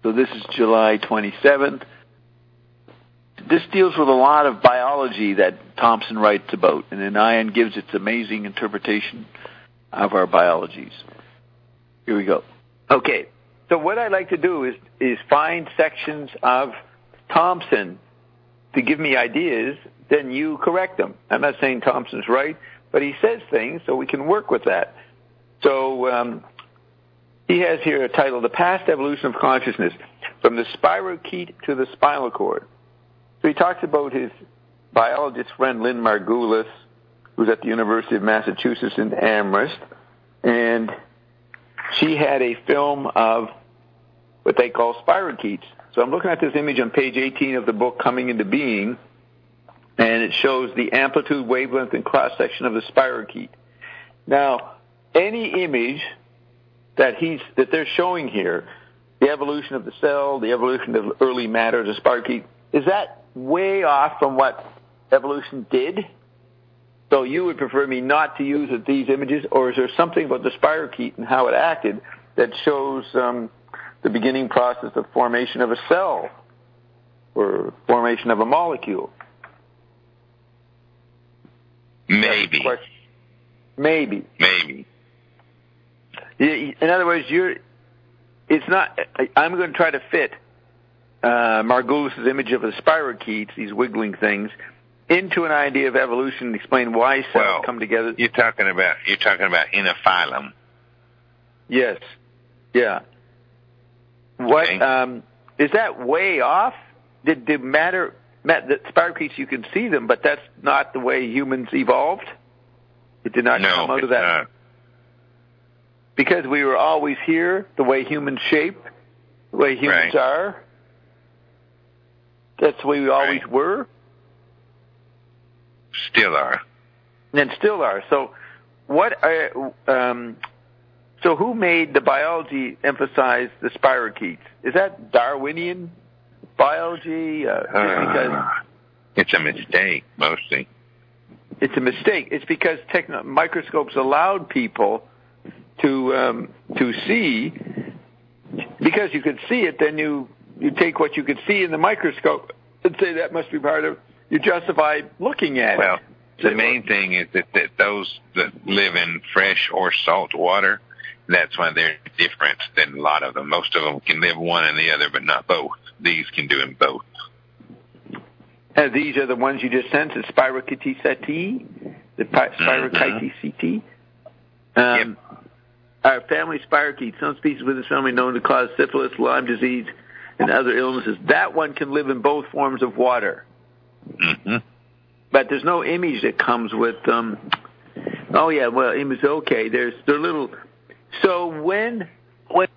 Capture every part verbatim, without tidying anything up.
So this is July twenty-seventh. This deals with a lot of biology that Thompson writes about, and then Ian gives its amazing interpretation of our biologies. Here we go. Okay, so what I'd like to do is, is find sections of Thompson to give me ideas, then you correct them. I'm not saying Thompson's right, but he says things, so we can work with that. So um, he has here a title, The Past Evolution of Consciousness, From the Spirochete to the Spinal Cord. So he talks about his biologist friend Lynn Margulis, who's at the University of Massachusetts in Amherst, and she had a film of what they call spirochetes. So I'm looking at this image on page eighteen of the book, Coming into Being, and it shows the amplitude, wavelength, and cross-section of the spirochete. Now, any image that he's that they're showing here, the evolution of the cell, the evolution of early matter, the spirochete, is that way off from what evolution did? So you would prefer me not to use these images, or is there something about the spirochete and how it acted that shows um, the beginning process of formation of a cell or formation of a molecule? Maybe. Maybe. Maybe. In other words, you're. It's not. I'm going to try to fit uh, Margulis' image of the spirochetes, these wiggling things, into an idea of evolution and explain why cells well, come together. You're talking about you're talking about in a phylum. Yes. Yeah. What Okay. um, is that way off? Did the matter? The spirochetes, you can see them, but that's not the way humans evolved. It did not no, come out it's of that. Not. Because we were always here, the way humans shape, the way humans right. are. That's the way we always right. were. Still are. And still are. So, what? Are, um, so, who made the biology emphasize the spirochetes? Is that Darwinian biology? Uh, Uh, because it's a mistake, mostly. It's a mistake. It's because techno- microscopes allowed people to um, to see. Because you could see it, then you you take what you could see in the microscope and say that must be part of. You justify looking at well, it. Well, the main thing is that, that those that live in fresh or salt water, that's why they're different than a lot of them. Most of them can live one and the other, but not both. These can do them both. And these are the ones you just sent, the Spirochaetaceti, the Spirochaetaceti. Mm-hmm. Um, yep. Our family spirochetes, some species within this family known to cause syphilis, Lyme disease, and other illnesses. That one can live in both forms of water. Mm-hmm. But there's no image that comes with them. Um, oh yeah, well, image okay. There's they're little. So when when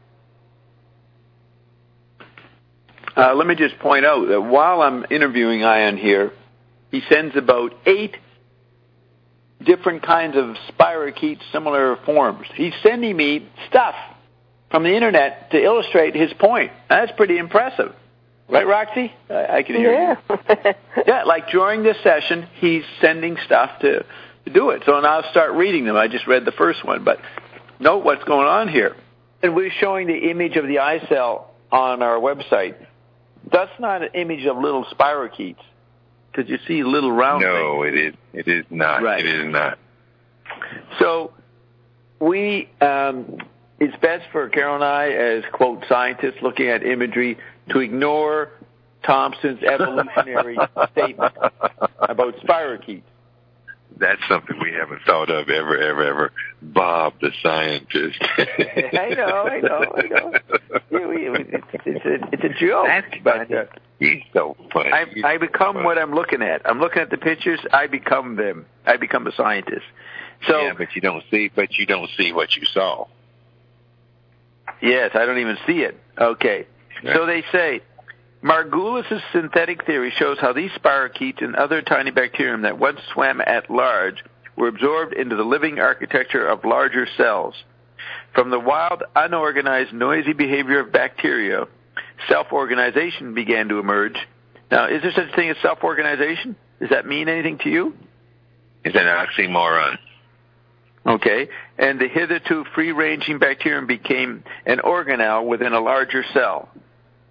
uh, let me just point out that while I'm interviewing Ian here, he sends about eight different kinds of spirochetes, similar forms. He's sending me stuff from the internet to illustrate his point. That's pretty impressive. Right, Roxy? I, I can hear yeah. you. Yeah, like during this session, he's sending stuff to, to do it. So now I'll start reading them. I just read the first one, but note what's going on here. And we're showing the image of the eye cell on our website. That's not an image of little spirochetes, because you see little round no, things. it is. It is not. Right. It is not. So we, um, it's best for Carol and I, as, quote, scientists looking at imagery, to ignore Thompson's evolutionary statement about spirochetes. That's something we haven't thought of ever, ever, ever. Bob, the scientist. I know, I know, I know. It's, it's, a, it's a joke. That's but, uh, He's so funny. I, He's I so become funny. what I'm looking at. I'm looking at the pictures. I become them. I become a scientist. So yeah, but you don't see. But you don't see what you saw. yes, I don't even see it. Okay. Yeah. So they say, Margulis' synthetic theory shows how these spirochetes and other tiny bacterium that once swam at large were absorbed into the living architecture of larger cells. From the wild, unorganized, noisy behavior of bacteria, self-organization began to emerge. Now, is there such a thing as self-organization? Does that mean anything to you? It's an oxymoron. Okay. And the hitherto free-ranging bacterium became an organelle within a larger cell.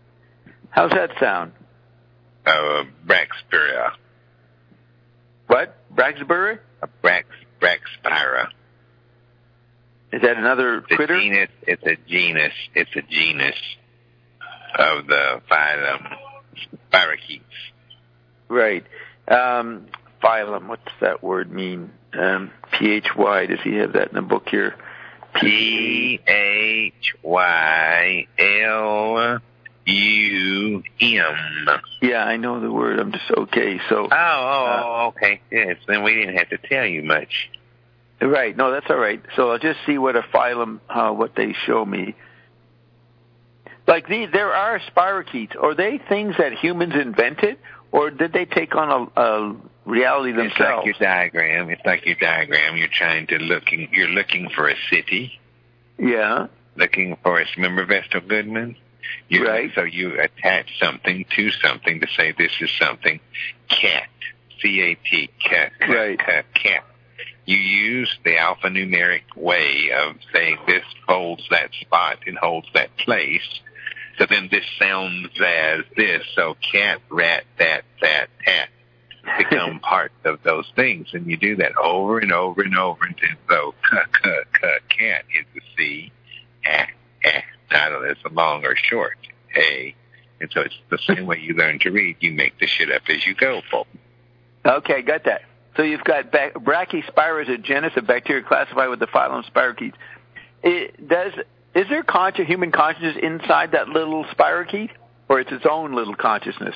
How's that sound? Uh, Brachyspira. What? Brachyspira? A Brax, Brachyspira. Is that another It's a critter? genus. It's a genus. It's a genus of the phylum Spirochetes. Right. Um, phylum, what's that word mean? Um, P H Y, does he have that in the book here? P H Y L U M. Yeah, I know the word. I'm just, okay, so. Oh, oh, uh, okay. Yes, then we didn't have to tell you much. Right, no, that's all right. So I'll just see what a phylum, uh, what they show me. Like, these, there are spirochetes. Are they things that humans invented, or did they take on a, a reality themselves? It's like your diagram. It's like your diagram. You're trying to looking. You're looking for a city. Yeah. Looking for a. Remember Vestal Goodman? You, right. So you attach something to something to say this is something. Cat. C A T. Cat. Right. Cat. Cat. You use the alphanumeric way of saying this holds that spot and holds that place. So then this sounds as this. So cat, rat, that, that, tat become part of those things. And you do that over and over and over until so c, c, c, cat is the C. Ah, ah. Title is a long or short. A. And so it's the same way you learn to read. You make the shit up as you go, folks. Okay, got that. So you've got ba- Brachyspira is a genus of bacteria classified with the phylum Spirochetes. It does is there conscious human consciousness inside that little spirochete, or it's its own little consciousness?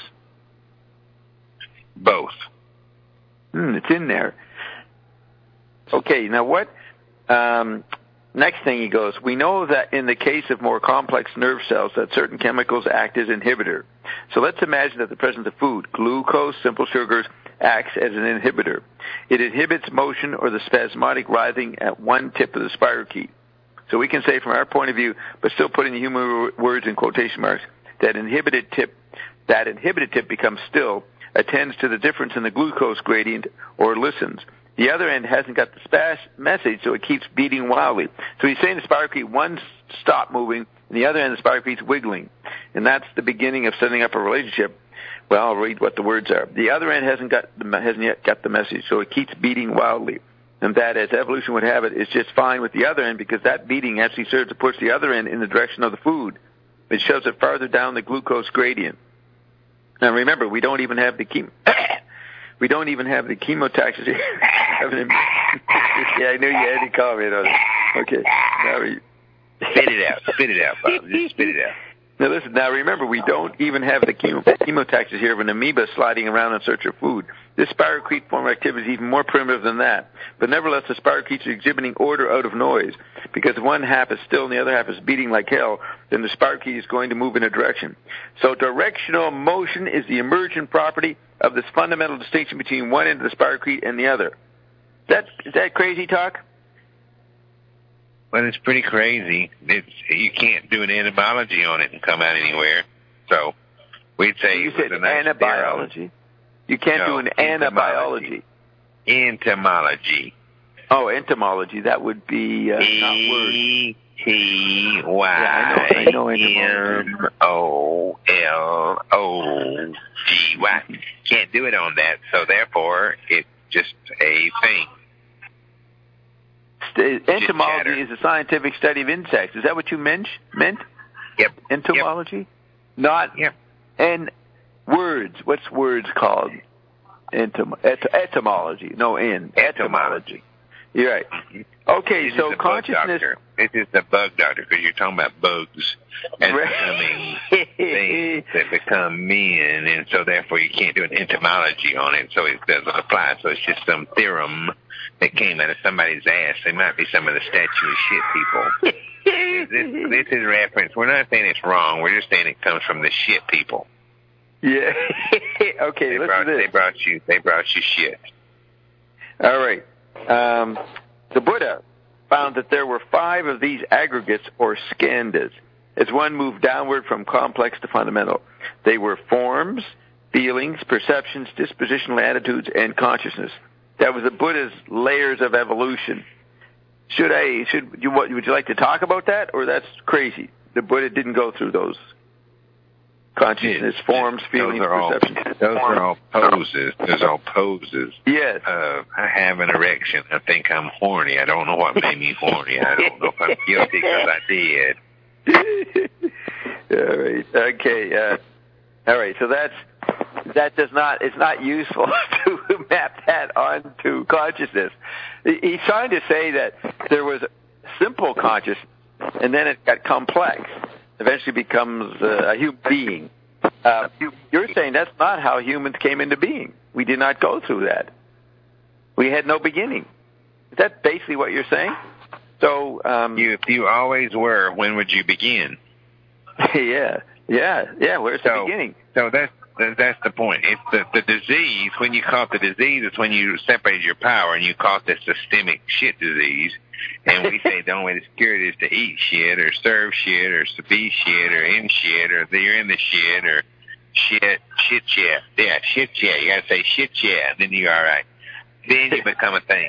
Both. Hmm, it's in there. Okay, now what? Um, next thing he goes, we know that in the case of more complex nerve cells that certain chemicals act as inhibitor. So let's imagine that the presence of food, glucose, simple sugars, acts as an inhibitor. It inhibits motion or the spasmodic writhing at one tip of the spirochete. So we can say from our point of view, but still putting the human words in quotation marks, that inhibited tip, that inhibited tip becomes still, attends to the difference in the glucose gradient, or listens. The other end hasn't got the spas message, so it keeps beating wildly. So he's saying the spirochete, one stop moving, and the other end the spirochete's wiggling. And that's the beginning of setting up a relationship. Well, I'll read what the words are. The other end hasn't got the, hasn't yet got the message, so it keeps beating wildly. And that, as evolution would have it, is just fine with the other end because that beating actually serves to push the other end in the direction of the food. It shoves it farther down the glucose gradient. Now remember, we don't even have the chem- we don't even have the chemotaxis here. Yeah, I knew you had to comment on it. Okay, now we spit it out, spit it out, Bob. Just spit it out. Now listen, now remember, we don't even have the chemo- chemotaxis here of an amoeba sliding around in search of food. This spirochete form of activity is even more primitive than that. But nevertheless, the spirochetes are exhibiting order out of noise. Because if one half is still and the other half is beating like hell, then the spirochete is going to move in a direction. So directional motion is the emergent property of this fundamental distinction between one end of the spirochete and the other. Is that, is that crazy talk? Well, it's pretty crazy. It's, you can't do an entomology on it and come out anywhere. So we'd say you it was said a nice anabiology. theorem. You can't No, do an anabiology. Entomology. Oh, entomology. That would be uh, not word. E T Y M O L O G Y. Can't do it on that, so therefore it's just a thing. St- entomology is a scientific study of insects. Is that what you meant? Meant? Yep. Entomology? Yep. Not. Yep. And words. What's words called? Entom- et- etymology. No, in. Etymology. You're right. Okay, this so consciousness. This is the bug doctor because you're talking about bugs and becoming things that become men, and so therefore you can't do an entomology on it, so it doesn't apply. So it's just some theorem that came out of somebody's ass. They might be some of the statue of shit people. this, this, this is reference. We're not saying it's wrong. We're just saying it comes from the shit people. Yeah. Okay. They listen brought, to this. they brought you. They brought you shit. All right. Um, the Buddha found that there were five of these aggregates or skandhas as one moved downward from complex to fundamental. They were forms, feelings, perceptions, dispositional attitudes, and consciousness. That was the Buddha's layers of evolution. Should I? Should you? What, would you like to talk about that, or that's crazy? The Buddha didn't go through those. consciousness, Yes. forms, feelings, those are perceptions. All, those are all poses. Those are all poses. Yes. Uh, I have an erection. I think I'm horny. I don't know what made me horny. I don't know if I'm guilty because I did. All right. Okay. Uh, all right. So that's that does not. It's not useful to map that onto consciousness. He's trying to say that there was simple consciousness, and then it got complex. Eventually becomes uh, a human being. Uh, you're saying that's not how humans came into being. We did not go through that. We had no beginning. Is that basically what you're saying? So, um, you, if you always were, when would you begin? yeah, yeah, yeah. Where's so, the beginning? So that's that's the point. It's the the disease. When you caught the disease, it's when you separated your power and you caught the systemic shit disease. And we say the only way to cure it is to eat shit or serve shit or to be shit or in shit or you're in the shit or shit, shit, yeah. Yeah, shit, yeah. You gotta say shit, yeah, and then you're all right. Then you become a thing.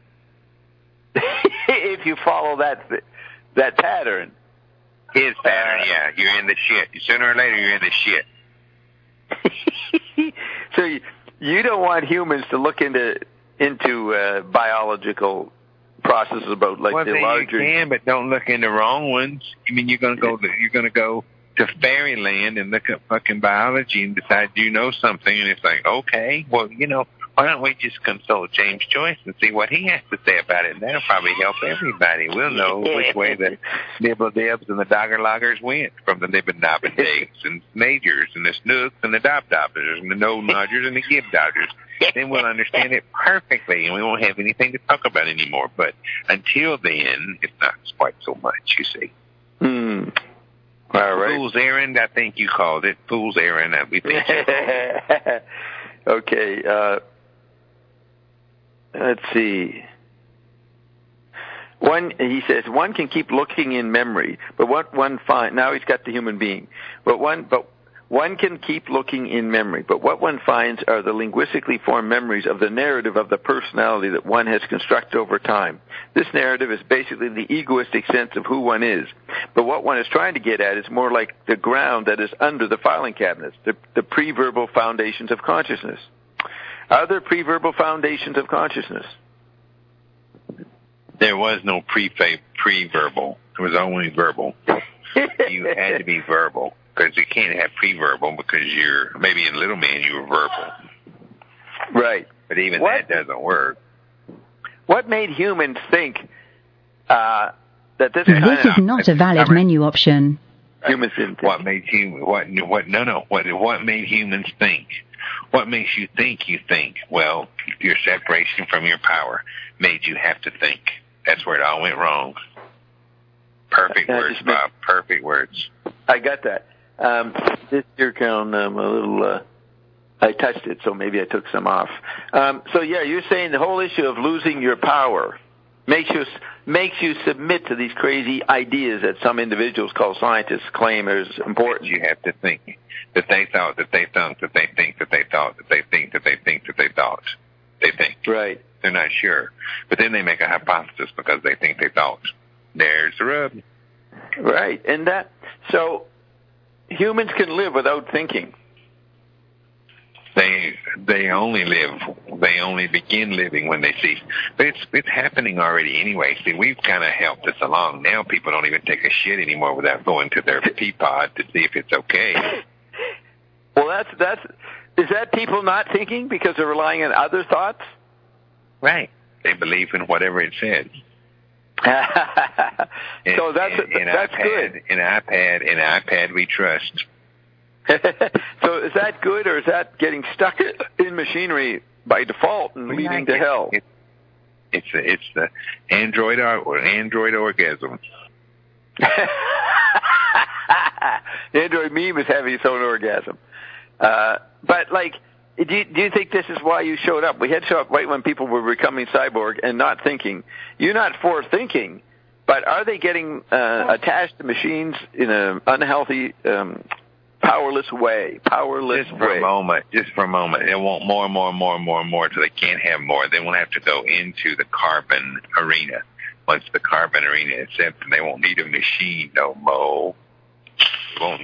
If you follow that that pattern. His pattern, yeah. You're in the shit. Sooner or later, you're in the shit. So you, you don't want humans to look into into uh, biological processes about like well, the larger. You can, but don't look into wrong ones. I mean, you're gonna go. You're gonna go to fairyland and look at fucking biology and decide you know something, and it's like, okay, well, you know, why don't we just consult James Joyce and see what he has to say about it? And that'll probably help everybody. We'll know which way the nibble dibs and the dogger loggers went from the nib and knob and dates and majors and the snooks and the dob dobbers and the no nodgers and the gib dodgers. Then we'll understand it perfectly and we won't have anything to talk about anymore. But until then, it's not quite so much, you see. Hmm. All right. Fool's errand, I think you called it. Fool's errand, we think you called it. Okay. Uh, let's see. One, he says, one can keep looking in memory, but what one finds, now he's got the human being, but one, but one can keep looking in memory, but what one finds are the linguistically formed memories of the narrative of the personality that one has constructed over time. This narrative is basically the egoistic sense of who one is, but what one is trying to get at is more like the ground that is under the filing cabinets, the, the pre-verbal foundations of consciousness. Are there pre-verbal foundations of consciousness? There was no pre pre-verbal. It was only verbal. You had to be verbal. Because you can't have pre-verbal because you're, maybe in Little Man you were verbal. Right. But even what, that doesn't work. What made humans think uh, that this, this kind is of... not a valid menu option. Humans didn't think. What made you, what, what, no, no, what, what made humans think? What makes you think you think? Well, your separation from your power made you have to think. That's where it all went wrong. Perfect I words, just Bob. Perfect words. I got that. Um, this ear count, um, a little, uh, I touched it, so maybe I took some off. Um, so yeah, you're saying the whole issue of losing your power makes you, makes you submit to these crazy ideas that some individuals called scientists claim is important. You have to think that they thought, that they thought, that they think, that they thought, that they think, that they think, that they thought. They think. Right. They're not sure. But then they make a hypothesis because they think they thought. There's the rub. Right. And that, so humans can live without thinking. They they only live, they only begin living when they cease. But it's it's happening already anyway. See, we've kind of helped this along. Now people don't even take a shit anymore without going to their pee pod to see if it's okay. Well, that's that's is that people not thinking because they're relying on other thoughts? Right. They believe in whatever it says. so that's in, in that's iPad, good. In iPad, in iPad, we trust. So is that good, or is that getting stuck in machinery by default and we leading like to it. hell? It, it's the, it's the Android or Android orgasm. Android meme is having its own orgasm. Uh, but like, do you, do you think this is why you showed up? We had to show up right when people were becoming cyborg and not thinking. You're not for thinking, but are they getting uh, attached to machines in an unhealthy, um, powerless way? Powerless Just for way. a moment. Just for a moment. They want more and more and more and more and more until they can't have more. They won't have to go into the carbon arena. Once the carbon arena is set, they won't need a machine no more. They won't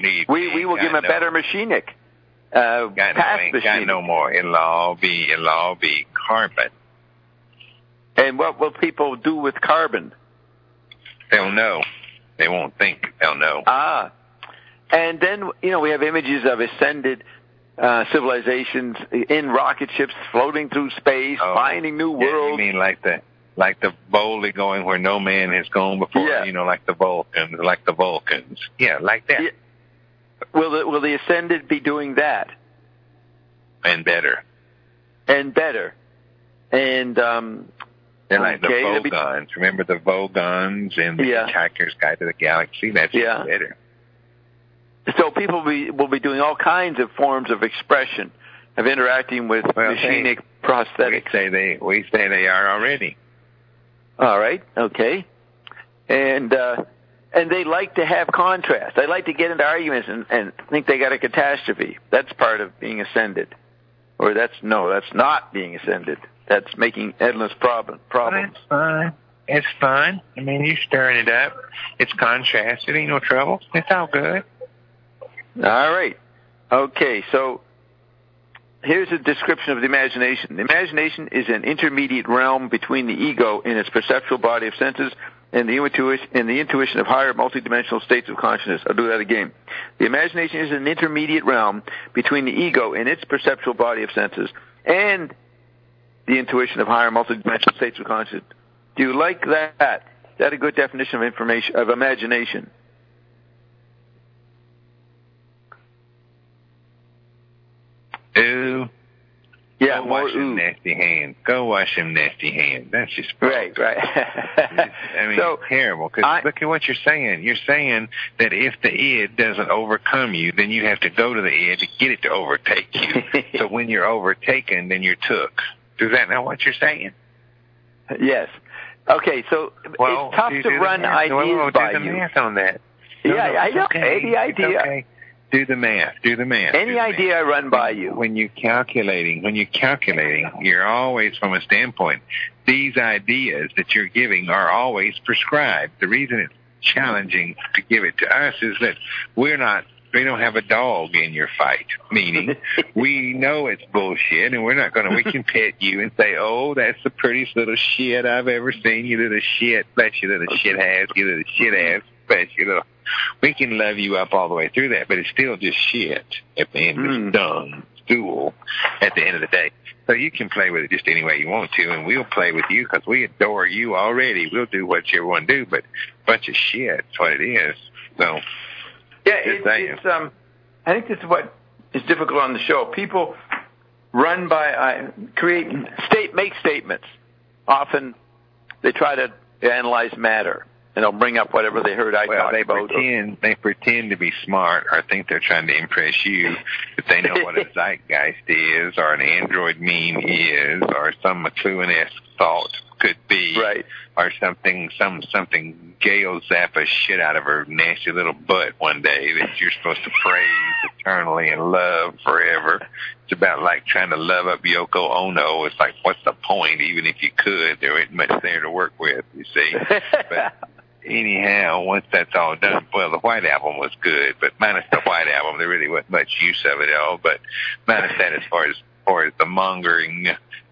need. We we will give him a no, better machinic. Uh, got past no, ain't machinic. got no more. It'll all be it'll all be carbon. And what will people do with carbon? They'll know. They won't think. They'll know. Ah. And then, you know, we have images of ascended uh, civilizations in rocket ships floating through space, Oh, finding new yeah, worlds. you mean like the like the boldly going where no man has gone before? Yeah. You know, like the Vulcans, like the Vulcans. Yeah, like that. Yeah. Will the, will the ascended be doing that? And better. And better. And, um... They're like okay, the Vogons. Be... Remember the Vogons in the yeah. Hitchhiker's Guide to the Galaxy? That's yeah. better. So people will be, will be doing all kinds of forms of expression, of interacting with well, machinic hey, prosthetics. We say they, we say they are already. All right, okay. And uh, and they like to have contrast. They like to get into arguments and, and think they got a catastrophe. That's part of being ascended. Or that's, no, that's not being ascended. That's making endless problem, problems. Well, that's fine. It's fine. I mean, you're stirring it up. It's contrast. It ain't no trouble. It's all good. All right. Okay, so here's a description of the imagination. The imagination is an intermediate realm between the ego in its perceptual body of senses and the intuition, and the intuition of higher multidimensional states of consciousness. I'll do that again. The imagination is an intermediate realm between the ego in its perceptual body of senses and the intuition of higher multidimensional states of consciousness. Do you like that? Is that a good definition of information of imagination? Ooh. Yeah, Go more wash them ooh. nasty hands. Go wash them nasty hands. That's just right, right. I mean, so, terrible. Because I, look at what you're saying. You're saying that if the id doesn't overcome you, then you have to go to the id to get it to overtake you. So when you're overtaken, then you're took. Is that not what you're saying? Yes. Okay, so well, it's tough to run ideas well, by do the you. math on that. Yeah, no, no, I know. okay. Any idea. Okay. Do the math. Do the math. Any the idea math. I run by you. When you're calculating, when you're calculating, you're always from a standpoint. These ideas that you're giving are always prescribed. The reason it's challenging to give it to us is that we're not, we don't have a dog in your fight. Meaning, we know it's bullshit, and we're not going to, we can pet you and say, oh, that's the prettiest little shit I've ever seen. You little shit. Bless you little shit ass. You little shit ass. Bless you little. We can love you up all the way through that, but it's still just shit at the end. Mm. It's dung, stool at the end of the day. So you can play with it just any way you want to, and we'll play with you because we adore you already. We'll do what you want to do, but bunch of shit is what it is. So, yeah, it, it's um. I think this is what is difficult on the show. People run by, uh, create, state, make statements. Often they try to analyze matter. And they'll bring up whatever they heard I well, talked they about. Pretend, they pretend to be smart or think they're trying to impress you, but they know what a zeitgeist is or an android meme is or some McLuhan-esque thought could be. Right. Or something, some something Gail Zappa shit out of her nasty little butt one day that you're supposed to praise eternally and love forever. It's about like trying to love up Yoko Ono. It's like, what's the point? Even if you could, there isn't much there to work with, you see. But anyhow, once that's all done, well, the White Album was good, but minus the White Album, there really wasn't much use of it at all. But minus that, as far as, as far as the mongering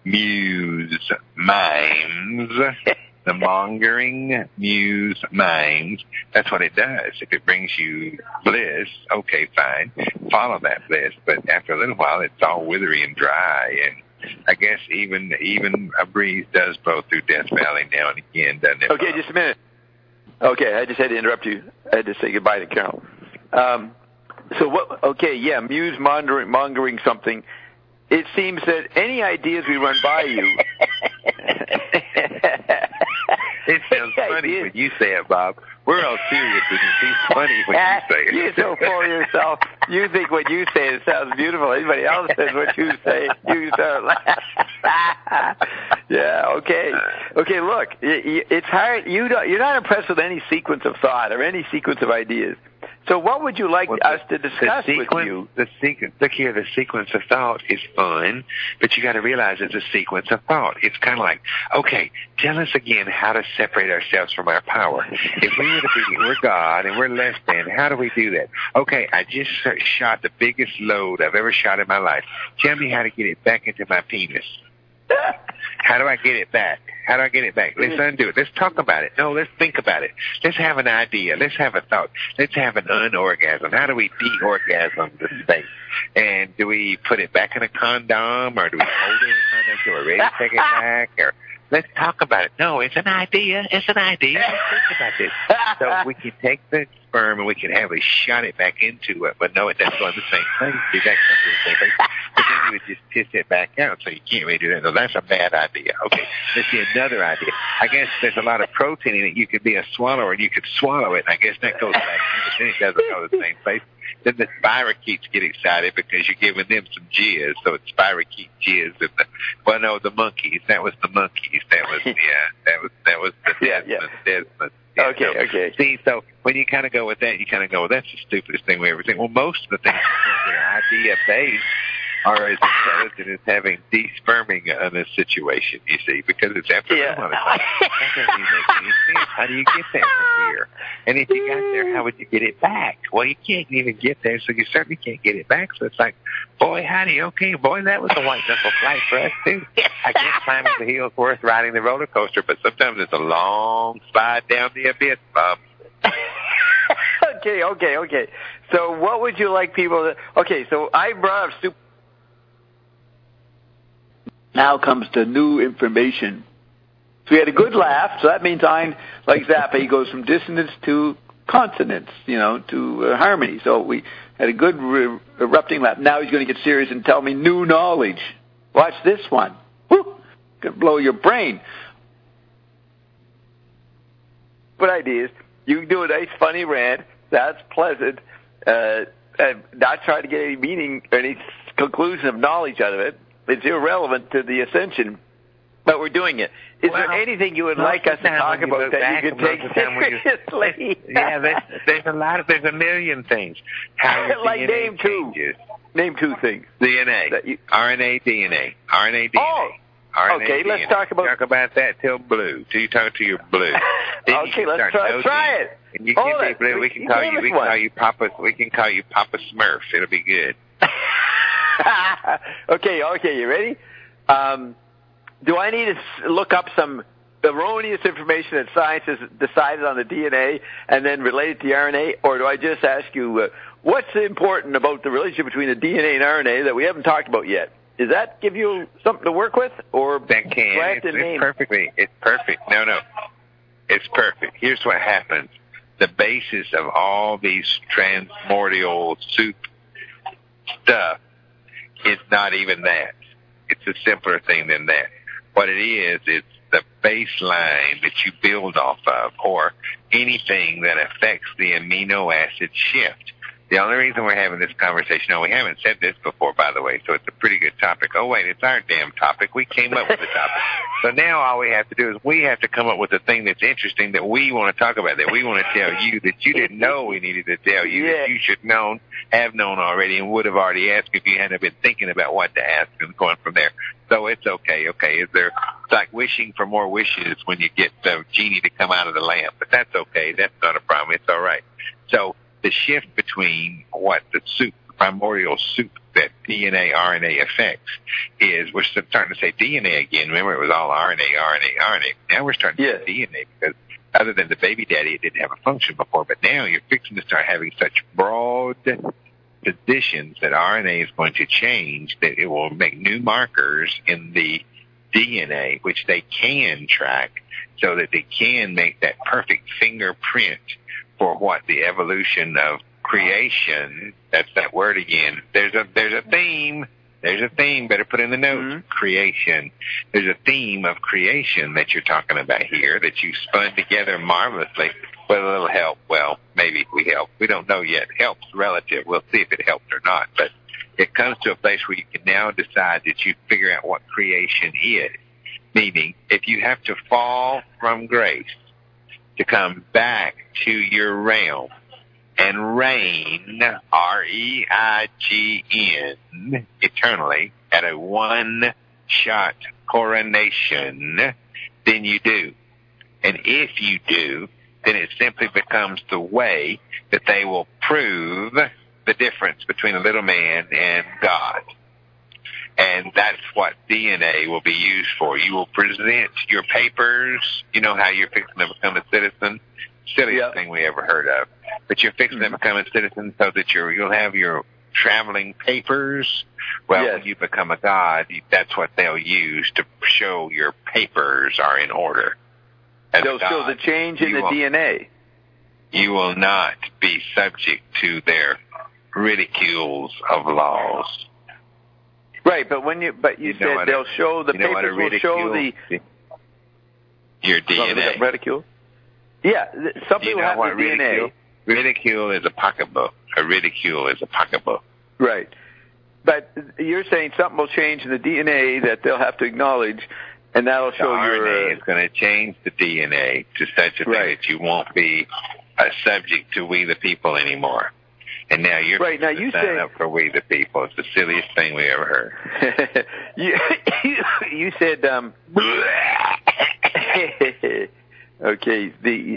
muse mimes, the mongering muse mimes, that's what it does. If it brings you bliss, okay, fine, follow that bliss. But after a little while, it's all withery and dry, and I guess even even a breeze does blow through Death Valley now and again, doesn't it? Okay, just a minute. Okay, I just had to interrupt you. I had to say goodbye to Carol. Um, so what? Okay, yeah, muse mongering, mongering something. It seems that any ideas we run by you. It sounds funny when you say it, Bob. We're all serious, and it seems funny when you say it. You're so full of yourself. You think when you say it, it sounds beautiful. Anybody else says what you say, you start laughing. Yeah, okay. Okay, look, it's hard. You don't, you're not impressed with any sequence of thought or any sequence of ideas. So what would you like well, us the, to discuss the sequence, with you? The sequence, look here, the sequence of thought is fun, but you got to realize it's a sequence of thought. It's kind of like, okay, tell us again how to separate ourselves from our power. If we were to be, we're God and we're less than, how do we do that? Okay, I just shot the biggest load I've ever shot in my life. Tell me how to get it back into my penis. How do I get it back? How do I get it back? Let's undo it. Let's talk about it. No, let's think about it. Let's have an idea. Let's have a thought. Let's have an unorgasm. How do we de-orgasm the space? And do we put it back in a condom, or do we hold it in a condom until we're ready to take it back? Or let's talk about it. No, it's an idea. It's an idea. Let's think about this. So we can take the sperm and we can have it shot it back into it, but no, it doesn't go in the same place. See, that comes to the same place. But then you would just piss it back out, so you can't really do that. So that's a bad idea. Okay, let's see another idea. I guess there's a lot of protein in it. You could be a swallower and you could swallow it. I guess that goes back in, but then it doesn't go to the same place. Then the spirochetes get excited because you're giving them some jizz, so it's spirochete jizz. And the, well, no, the monkeys. That was the monkeys. That was yeah. That was that was the yeah, Desmond. yeah. Desmond. Yeah, okay, so, okay. See, so when you kind of go with that, you kind of go, well, that's the stupidest thing we ever seen. Well, most of the things that are idea-based are as intelligent as having desperming in a situation, you see, because it's after yeah. them on it. That doesn't even make any sense. How do you get there from here? And if you got there, how would you get it back? Well, you can't even get there, so you certainly can't get it back. So it's like, boy, howdy, okay, boy, that was a white knuckle flight for us, too. I guess climbing the hill is worth riding the roller coaster, but sometimes it's a long slide down the abyss, Bob. okay, okay, okay. So what would you like people to... Okay, so I brought up super... Now comes the new information. So we had a good laugh, so that means Ein, like Zappa, he goes from dissonance to consonance, you know, to uh, harmony. So we had a good re- erupting laugh. Now he's going to get serious and tell me new knowledge. Watch this one. Woo! Going to blow your brain. Good ideas. You can do a nice, funny rant. That's pleasant. Uh, and not try to get any meaning or any conclusion of knowledge out of it. It's irrelevant to the ascension, but we're doing it. Is well, there anything you would like us to talk about that you could take seriously? Yeah, there's, there's a lot of, there's a million things. How your like D N A name two. changes. Name two things. D N A. You, R N A, D N A. R N A, D N A. Oh. R N A, okay, D N A. let's talk about... Talk about that till blue. Till you talk to your blue. okay, let's try, try it. And you Hold can it. be blue. We, we can call you, we can call you Papa, we can call you Papa Smurf. It'll be good. okay, okay, you ready? Um, do I need to look up some erroneous information that science has decided on the D N A and then relate it to the R N A, or do I just ask you uh, what's important about the relationship between the D N A and R N A that we haven't talked about yet? Does that give you something to work with, or that can? It's, it's perfectly. It's perfect. No, no, it's perfect. Here's what happens: the basis of all these transmordial soup stuff is not even that. It's a simpler thing than that. What it is, it's the baseline that you build off of, or anything that affects the amino acid shift. The only reason we're having this conversation, no, we haven't said this before, by the way, so it's a pretty good topic. Oh, wait, it's our damn topic. We came up with the topic. So now all we have to do is we have to come up with a thing that's interesting that we want to talk about, that we want to tell you that you didn't know we needed to tell you, yeah. that you should known, have known already, and would have already asked if you hadn't been thinking about what to ask and going from there. So it's okay, okay. Is there, it's like wishing for more wishes when you get the genie to come out of the lamp, but that's okay. That's not a problem. It's all right. So the shift between what the soup, primordial soup that D N A, R N A affects is we're starting to say D N A again. Remember, it was all R N A, R N A, R N A. Now we're starting to yeah. say D N A because other than the baby daddy, it didn't have a function before. But now you're fixing to start having such broad positions that R N A is going to change that it will make new markers in the D N A, which they can track so that they can make that perfect fingerprint for what the evolution of creation, that's that word again. There's a, there's a theme. There's a theme. Better put in the notes. Mm-hmm. Creation. There's a theme of creation that you're talking about here that you spun together marvelously with a little help. Well, maybe we help. We don't know yet. Help's relative. We'll see if it helped or not. But it comes to a place where you can now decide that you figure out what creation is. Meaning, if you have to fall from grace to come back to your realm and reign, R E I G N, eternally, at a one-shot coronation, then you do. And if you do, then it simply becomes the way that they will prove the difference between a little man and God. And that's what D N A will be used for. You will present your papers. You know how you're fixing to become a citizen? Silliest yep. thing we ever heard of. But you're fixing mm-hmm. to become a citizen so that you're, you'll have your traveling papers. Well, yes. when you become a god, that's what they'll use to show your papers are in order. As they'll show the change in the will, D N A. You will not be subject to their ridicules of laws. Right, but when you but you, you said they'll a, show the you know papers will show the your D N A. Ridicule. Yeah, some people you know have what the ridicule? D N A. Ridicule is a pocketbook. A ridicule is a pocketbook. Right, but you're saying something will change in the D N A that they'll have to acknowledge, and that'll show the your. R N A is going to change the D N A to such a right. thing that you won't be a subject to We the People anymore. And now you're right now you sign say, up for We the People. It's the silliest thing we ever heard. you, you said, um, okay, the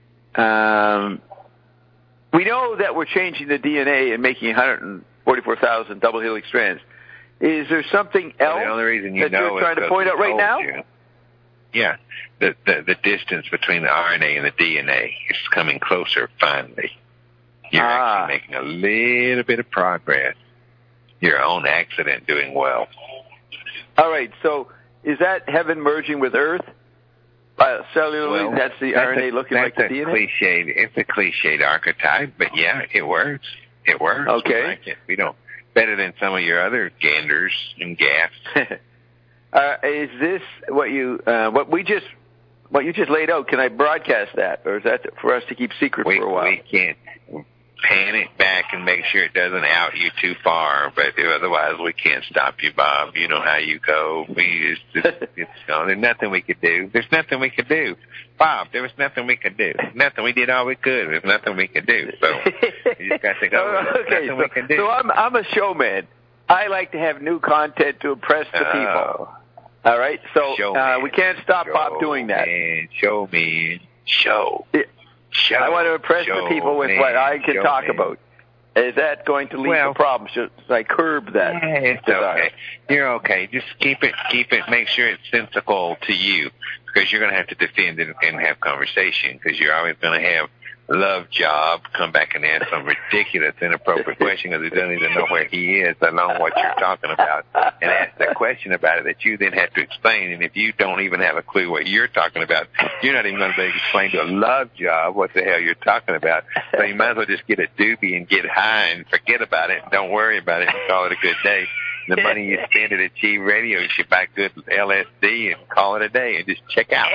um, we know that we're changing the D N A and making one hundred forty-four thousand double helix strands. Is there something else well, the only reason you that know you're trying to point out right now? You. Yeah, the, the the distance between the R N A and the D N A is coming closer finally. You're ah. actually making a little bit of progress. Your own accident doing well. All right, so is that heaven merging with earth? Uh, cellularly, well, that's the that's R N A a, looking like the D N A? Cliched, it's a cliched archetype, but yeah, it works. It works. Okay. We like it. We don't. Better than some of your other ganders and gaffs. uh, is this what you, uh, what we just, what you just laid out? Can I broadcast that, or is that for us to keep secret we, for a while? We can't. Pan it back and make sure it doesn't out you too far, but otherwise we can't stop you, Bob. You know how you go. We just, it's, it's, you know, there's nothing we could do. There's nothing we could do. Bob, there was nothing we could do. Nothing. We did all we could. There's nothing we could do. So you just got to go. Oh, okay, nothing so, we can do. So I'm, I'm a showman. I like to have new content to impress the people. Oh. All right? So Show uh, me. we can't stop Show Bob doing that. Me. Show me. Show. Yeah. Show, I want to impress show, the people with man, what I can talk me. about. Is that going to lead well, to problems? Should I curb that? Yeah, it's desire? okay. You're okay. Just keep it, keep it, make sure it's sensical to you, because you're going to have to defend it and have conversation, because you're always going to have Love Job come back and ask some ridiculous, inappropriate question because he doesn't even know where he is, let alone what you're talking about, and ask the question about it that you then have to explain. And if you don't even have a clue what you're talking about, you're not even going to be able to explain to a Love Job what the hell you're talking about. So you might as well just get a doobie and get high and forget about it and don't worry about it and call it a good day. The money you spend at Achieve Radio, you should buy good L S D and call it a day and just check out.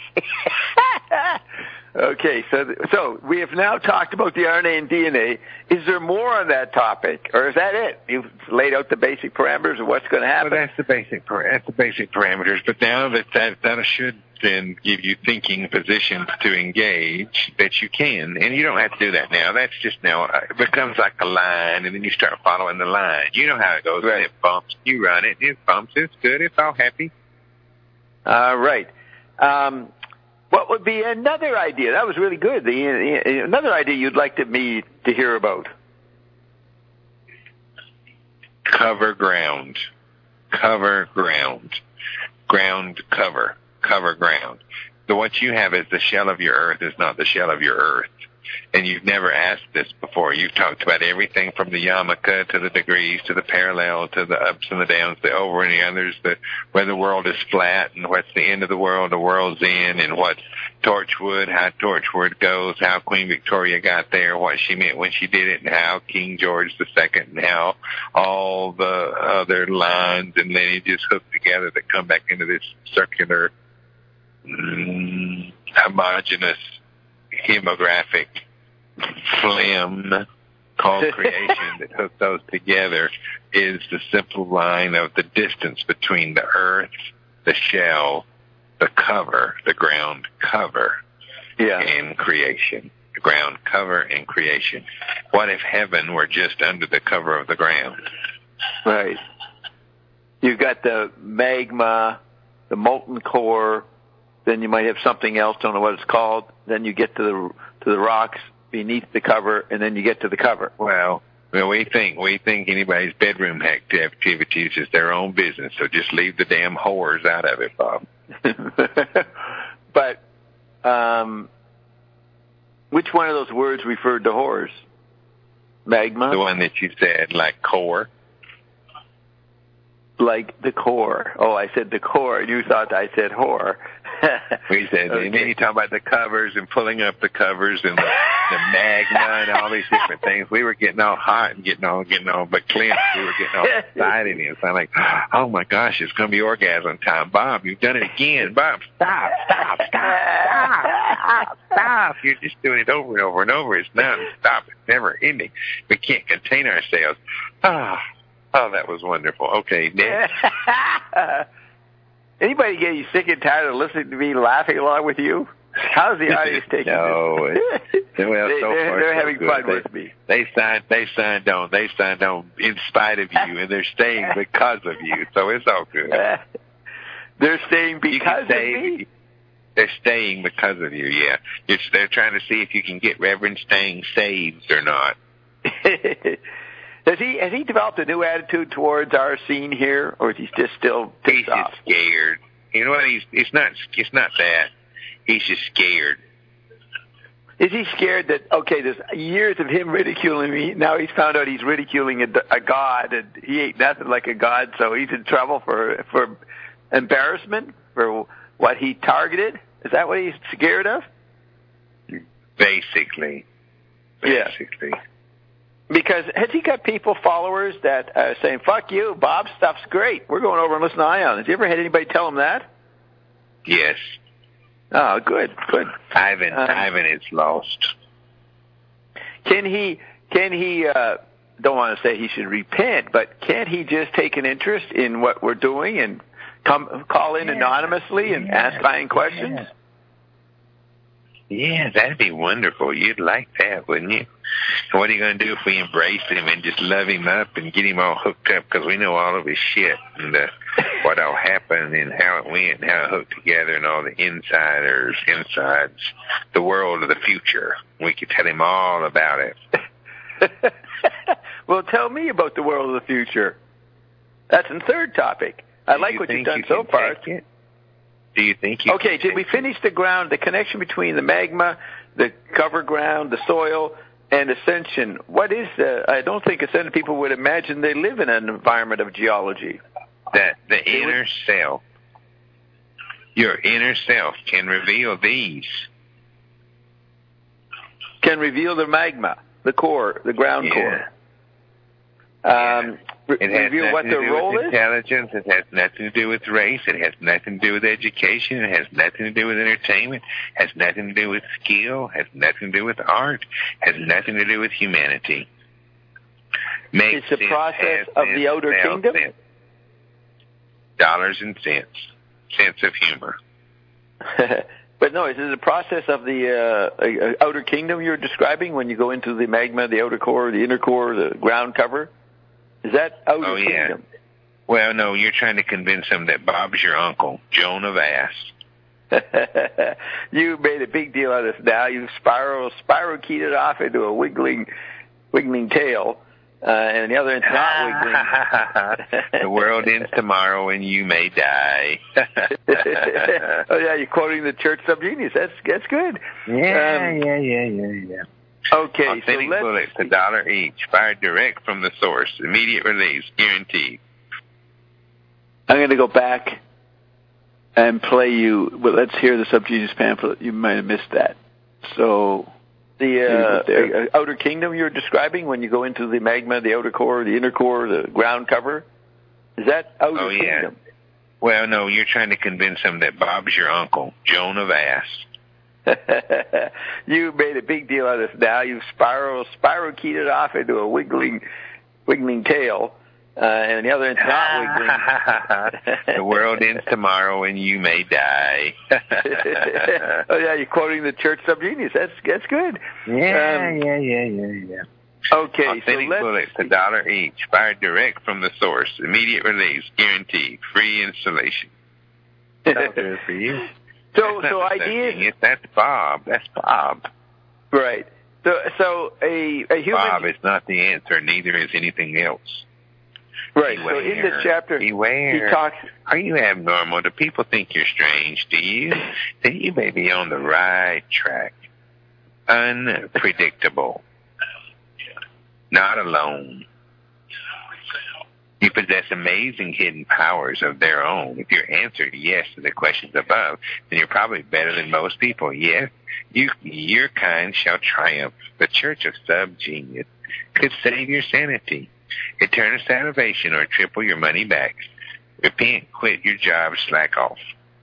Okay, so so we have now talked about the R N A and D N A. Is there more on that topic, or is that it? You've laid out the basic parameters of what's going to happen. Well, that's the basic that's the basic parameters. But now that that, that should then give you thinking positions to engage that you can, and you don't have to do that now. That's just now it becomes like a line, and then you start following the line. You know how it goes. Right. And it bumps. You run it. It bumps. It's good. It's all happy. All right. Um, What would be another idea? That was really good. The, uh, another idea you'd like to me to hear about? Cover ground. Cover ground. Ground cover. Cover ground. So what you have is the shell of your earth is not the shell of your earth. And you've never asked this before. You've talked about everything from the yarmulke to the degrees to the parallel to the ups and the downs, the over and the others, the, where the world is flat and what's the end of the world, the world's end, and what Torchwood, how Torchwood goes, how Queen Victoria got there, what she meant when she did it, and how King George the Second, and how all the other lines and lineages hooked together that come back into this circular, mm, homogeneous, hemographic phlegm called creation that hooked those together is the simple line of the distance between the earth, the shell, the cover, the ground cover, yeah. and creation. the ground cover, and creation. What if heaven were just under the cover of the ground? Right. You've got the magma, the molten core, then you might have something else, don't know what it's called, then you get to the to the rocks beneath the cover, and then you get to the cover. Well, well, we think we think anybody's bedroom activities is their own business, so just leave the damn whores out of it, Bob. But um, which one of those words referred to whores? Magma? The one that you said, like core. Like the core. Oh, I said the core. You thought I said whore. We said, okay. And then you talk about the covers and pulling up the covers and the, the magma and all these different things. We were getting all hot and getting all, getting all, but Clint, we were getting all excited. And so I'm like, oh my gosh, it's going to be orgasm time. Bob, you've done it again. Bob, stop, stop, stop, stop, stop. You're just doing it over and over and over. It's non-stop. It's never ending. We can't contain ourselves. Ah. Oh, that was wonderful. Okay, next. Anybody getting sick and tired of listening to me laughing along with you? How's the audience taking no, this? No, well, they, so they're, far, they're so having good. fun they, with me. They signed, they signed on. They signed on in spite of you, and they're staying because of you. So it's all good. They're staying because of stay, me? They're staying because of you, yeah. It's, they're trying to see if you can get Reverend Stang saved or not. Has he has he developed a new attitude towards our scene here, or is he just still pissed He's off? just scared. You know what? He's it's not it's not that. He's just scared. Is he scared that okay, there's years of him ridiculing me. Now he's found out he's ridiculing a, a god, and he ain't nothing like a god, so he's in trouble for for embarrassment for what he targeted. Is that what he's scared of? Basically, basically. Yeah. Because has he got people, followers, that are saying, fuck you, Bob's stuff's great. We're going over and listening to Ion. Has you ever had anybody tell him that? Yes. Oh, good, good. Ivan, uh, Ivan is lost. Can he, can he, uh, don't want to say he should repent, but can't he just take an interest in what we're doing and come call in yeah. anonymously and yeah. ask Ion questions? Yeah. Yeah, that'd be wonderful. You'd like that, wouldn't you? And what are you going to do if we embrace him and just love him up and get him all hooked up? Because we know all of his shit and uh, what all happened and how it went and how it hooked together and all the insiders, insides, the world of the future. We could tell him all about it. Well, tell me about the world of the future. That's the third topic. I do like you what you've you done so far. It? Do you think you Okay, did we finish the ground, the connection between the magma, the cover ground, the soil, and ascension? What is the, I don't think ascended people would imagine they live in an environment of geology. That the inner would, self, your inner self can reveal these. Can reveal the magma, the core, the ground yeah. core. Um, It has reveal nothing what to their do role with is? intelligence. It has nothing to do with race. It has nothing to do with education. It has nothing to do with entertainment. It has nothing to do with skill. It has nothing to do with art. It has nothing to do with humanity. Makes it's a process of the outer kingdom? Sense. Dollars and cents. Sense of humor. But no, is it a process of the uh, outer kingdom you're describing when you go into the magma, the outer core, the inner core, the ground cover? Is that outer oh, yeah. kingdom? Well, no, you're trying to convince them that Bob's your uncle, Joan of Ass. You made a big deal out of this now. You spiral, spiral keyed it off into a wiggling, wiggling tail. Uh, and the other end's not wiggling. The world ends tomorrow and you may die. Oh, yeah, you're quoting the Church Subgenius. That's, that's good. Yeah, um, yeah, yeah, yeah, yeah. Okay, authentic so let's bullets, a dollar each, fired direct from the source, immediate release, guaranteed. I'm going to go back and play you. Well, let's hear the Subgenius pamphlet. You might have missed that. So the uh, outer kingdom you're describing when you go into the magma, the outer core, the inner core, the ground cover, is that outer oh, yeah. kingdom? Well, no, you're trying to convince them that Bob's your uncle, Joan of Ass. You made a big deal out of this now. You spiral, spiral keyed it off into a wiggling, wiggling tail. Uh, and the other end's not wiggling. The world ends tomorrow and you may die. Oh, yeah, you're quoting the Church Subgenius. That's that's good. Yeah, Um, yeah, yeah, yeah, yeah. Okay, Authentic so let's bullets, a dollar each, fired direct from the source, immediate release, guaranteed, free installation. That's good for you. So, That's so not ideas. Subgenius, that's Bob. That's Bob. Right. So, so a a human. Bob is not the answer. Neither is anything else. Right. Beware. So in this chapter, Beware. he talks. Are you abnormal? Do people think you're strange? Do you? Then you may be on the right track. Unpredictable. Not alone. You possess amazing hidden powers of their own. If you're answered yes to the questions above, then you're probably better than most people. Yes, you, your kind shall triumph. The Church of Subgenius could save your sanity. Eternal salvation or triple your money back. Repent, quit your job, slack off.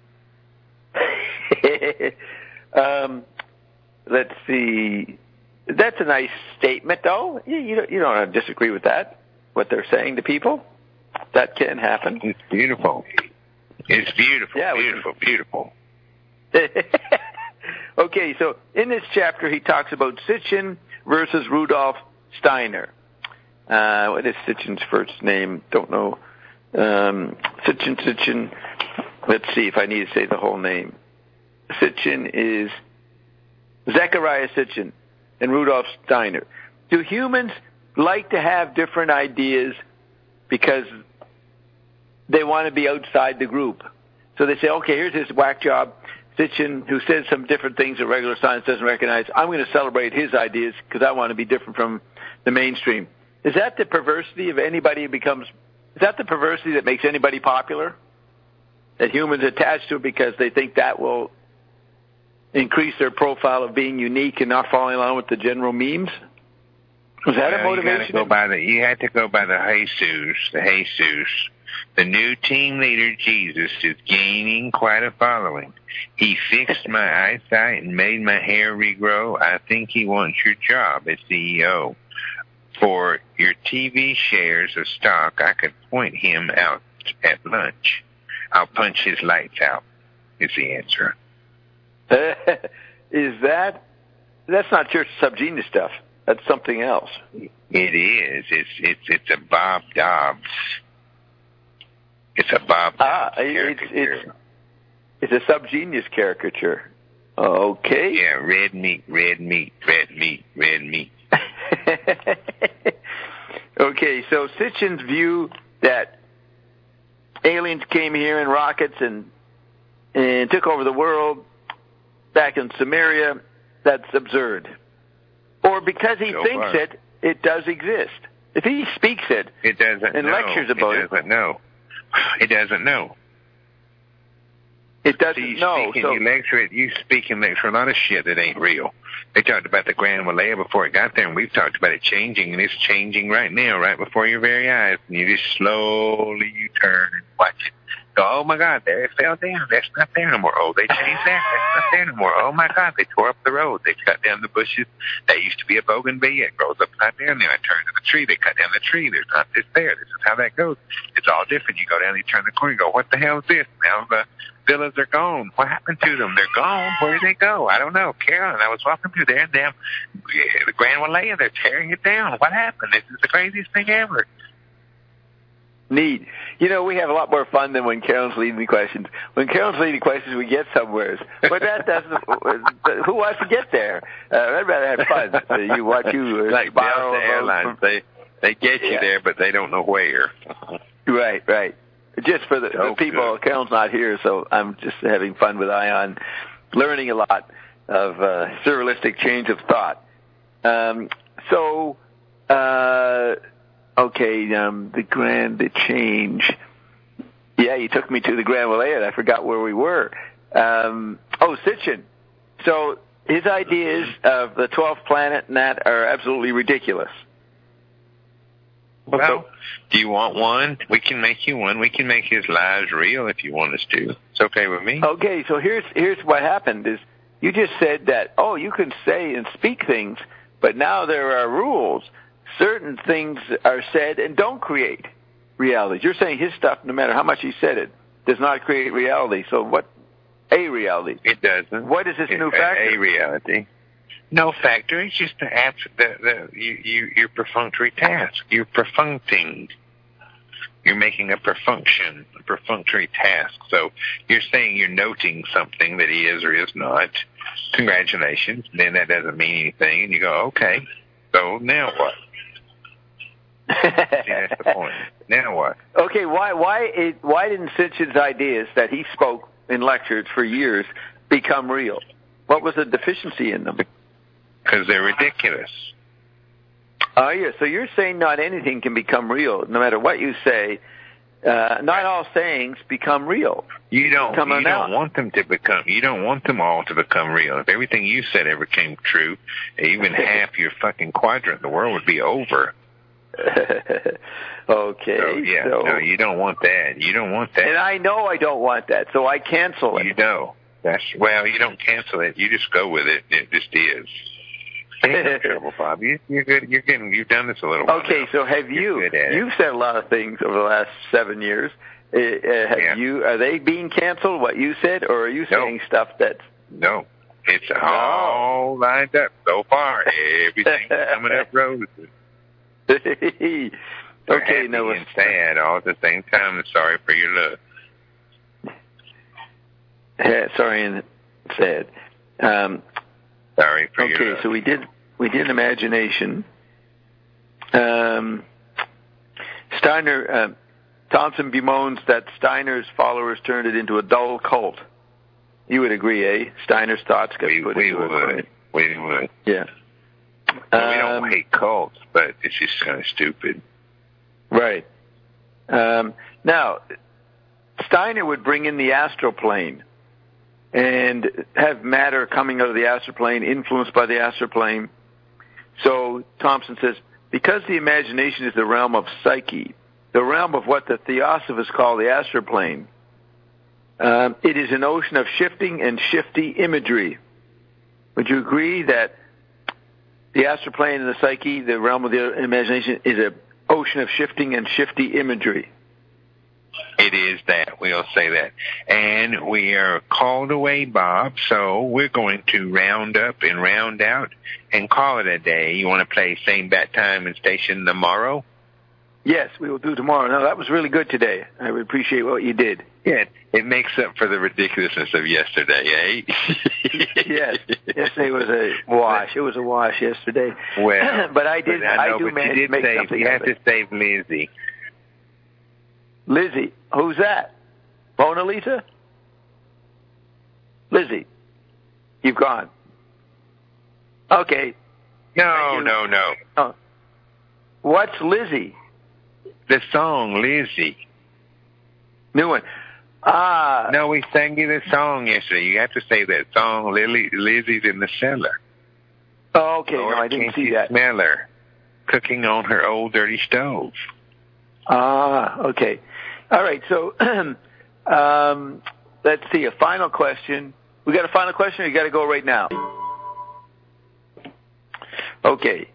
um, let's see. That's a nice statement, though. You, you, don't, you don't disagree with that, what they're saying to people? That can happen. It's beautiful. It's beautiful, yeah, beautiful, beautiful. Okay, so in this chapter, he talks about Sitchin versus Rudolf Steiner. Uh, what is Sitchin's first name? Don't know. Um, Sitchin, Sitchin. Let's see if I need to say the whole name. Sitchin is Zechariah Sitchin and Rudolf Steiner. Do humans like to have different ideas because they want to be outside the group? So they say, okay, here's this whack job, Sitchin, who says some different things that regular science doesn't recognize. I'm going to celebrate his ideas because I want to be different from the mainstream. Is that the perversity of anybody who becomes, is that the perversity that makes anybody popular? That humans attach to it because they think that will increase their profile of being unique and not falling along with the general memes? Was that well, a motivation? You, gotta go by the, you had to go by the Jesus, the Jesus. The new team leader, Jesus, is gaining quite a following. He fixed my eyesight and made my hair regrow. I think he wants your job as C E O. For your T V shares of stock, I could point him out at lunch. I'll punch his lights out, is the answer. Is that, that's not Church Subgenius stuff. That's something else. It is. It's it's it's a Bob Dobbs. It's a Bob Dobbs ah, caricature. It's, it's, it's a Subgenius caricature. Okay. Yeah, red meat, red meat, red meat, red meat. Okay, so Sitchin's view that aliens came here in rockets and and took over the world back in Samaria, that's absurd. Or because he so thinks far. it, it does exist. If he speaks it, it doesn't and know. lectures about it, doesn't know. It doesn't know. It doesn't so you know. Speak and so you lecture it. You speak and lecture a lot of shit that ain't real. They talked about the Grand Malaya before it got there, and we've talked about it changing, and it's changing right now, right before your very eyes. And you just slowly you turn and watch it. Go, oh my God, there it fell down. That's not there no more. Oh, they changed that. That's not there no more. Oh my God, they tore up the road. They cut down the bushes. That used to be a bougainvillea. It grows upside down there. I turned to the tree. They cut down the tree. There's not this there. This is how that goes. It's all different. You go down, you turn the corner, you go, what the hell is this? Now the villas are gone. What happened to them? They're gone. Where did they go? I don't know. Carolyn, I was walking through there, and damn, the Grand Malaya, they're tearing it down. What happened? This is the craziest thing ever. Neat. You know, we have a lot more fun than when Carolyn's leading the questions. When Carolyn's leading the questions, we get somewhere. But that doesn't. Who wants to get there? Uh, I'd rather have fun. Uh, you watch you uh, like borrow Delta Airlines. They they get you yeah. there, but they don't know where. Right, right. Just for the, oh, the people. good. Carolyn's not here, so I'm just having fun with Ion, learning a lot of uh, surrealistic change of thought. Um, so. Uh, Okay, um, the grand, the change. Yeah, you took me to the Grand Malaya, and I forgot where we were. Um, oh, Sitchin. So his ideas of the twelfth planet and that are absolutely ridiculous. Well, so, do you want one? We can make you one. We can make his lives real if you want us to. It's okay with me. Okay, so here's here's what happened is you just said that, oh, you can say and speak things, but now there are rules. Certain things are said and don't create. realities. You're saying his stuff, no matter how much he said it, does not create reality. So what? A reality. It doesn't. What is this It's new factor? A reality. No factor. It's just the, abs- the, the you, you, your perfunctory task. You're perfuncting. You're making a perfunction, a perfunctory task. So you're saying you're noting something that he is or is not. Congratulations. Then that doesn't mean anything. And you go, okay, so now what? See, that's the point. Now what? Okay, why why it, why didn't Sitchin's ideas that he spoke in lectures for years become real? What was the deficiency in them? Because they're ridiculous. Oh, yeah. So you're saying not anything can become real, no matter what you say. Uh, not all sayings become real. You don't. Come you on don't out. want them to become. You don't want them all to become real. If everything you said ever came true, even half your fucking quadrant, the world would be over. Okay. So, yeah. So, no, you don't want that. You don't want that. and I know I don't want that, so I cancel it. You know. That's well. You don't cancel it. You just go with it. It just is. Ain't no trouble, Bob. You, you're good. You're getting. You've done this a little while. Okay, now. so have You're you? good at it. You've said a lot of things over the last seven years. Uh, uh, have Yeah. you? Are they being canceled? What you said, or are you No. saying stuff that's? No, it's all lined up so far. Everything's coming up roses. Okay, Happy no. and sad all at the same time. And sorry for your love. Uh, sorry and sad. Um, Sorry for your okay, love. so we did we did imagination. Um, Steiner uh, Thompson bemoans that Steiner's followers turned it into a dull cult. You would agree, eh? Steiner's thoughts got we, put we into would. it. We would. Yeah. Well, we Um, don't hate cults, but it's just kind of stupid. Right. Um, now, Steiner would bring in the astral plane and have matter coming out of the astral plane, influenced by the astral plane. So Thompson says, because the imagination is the realm of psyche, the realm of what the theosophists call the astral plane, um, it is an ocean of shifting and shifty imagery. Would you agree that the astral plane and the psyche, the realm of the imagination, is an ocean of shifting and shifty imagery? It is that. We'll say that. And we are called away, Bob, so we're going to round up and round out and call it a day. You want to play same bat time and station tomorrow? Yes, we will do tomorrow. No, that was really good today. I would appreciate what you did. Yeah, it makes up for the ridiculousness of yesterday, eh? Yes, yesterday was a wash. It was a wash yesterday. Well, but I did. but I, know, I do but manage you to did make save, something you of have to it. save Lizzie. Lizzie, who's that? Mona Lisa? Lizzie, you've gone. Okay. No, no, no. Oh. What's Lizzie? The song, Lizzie. New one. Ah. No, we sang you the song yesterday. You have to say that song, Lily, Lizzie's in the cellar. Oh, okay. Lord, no, I didn't can't see you that. smell her cooking on her old dirty stove? Ah, okay. All right. So, um, let's see. A final question. We got a final question, or you got to go right now? Okay.